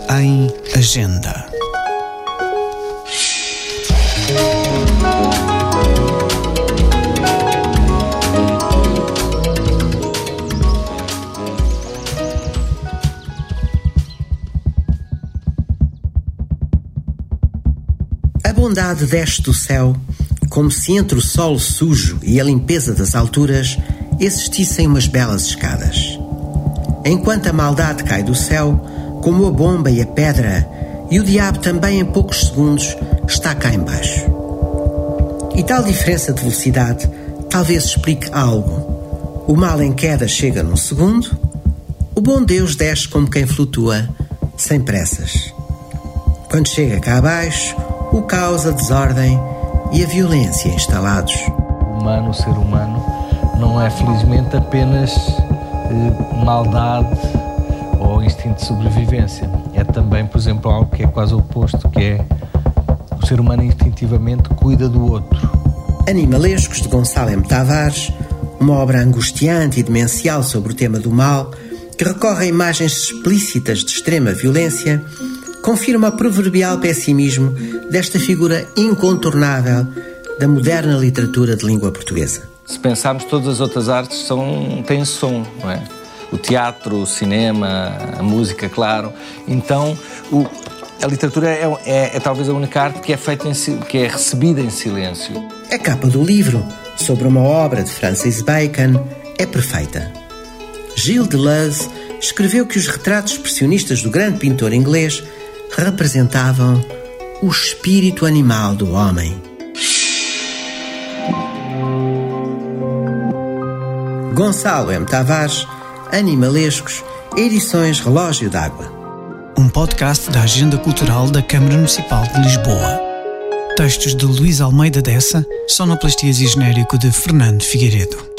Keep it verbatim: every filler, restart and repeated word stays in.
em Agenda. A bondade desce do céu, como se entre o solo sujo e a limpeza das alturas existissem umas belas escadas. Enquanto a maldade cai do céu, como a bomba e a pedra, e o diabo também em poucos segundos está cá embaixo. E tal diferença de velocidade talvez explique algo. O mal em queda chega num segundo, o bom Deus desce como quem flutua, sem pressas. Quando chega cá abaixo, o caos, a desordem e a violência instalados. O humano, o ser humano, não é felizmente apenas eh, maldade ou instinto de sobrevivência. É também, por exemplo, algo que é quase o oposto, que é o ser humano instintivamente cuida do outro. Animalescos, de Gonçalo M. Tavares, uma obra angustiante e demencial sobre o tema do mal, que recorre a imagens explícitas de extrema violência, confirma o proverbial pessimismo desta figura incontornável da moderna literatura de língua portuguesa. Se pensarmos, todas as outras artes são, têm som, não é? O teatro, o cinema, a música, claro. Então, o, a literatura é, é, é talvez a única arte que é, feita em, que é recebida em silêncio. A capa do livro, sobre uma obra de Francis Bacon, é perfeita. Gilles Deleuze escreveu que os retratos expressionistas do grande pintor inglês representavam o espírito animal do homem. Gonçalo M. Tavares, Animalescos, Edições Relógio d'Água. Um podcast da Agenda Cultural da Câmara Municipal de Lisboa. Textos de Luís Almeida Dessa, sonoplastias e genérico de Fernando Figueiredo.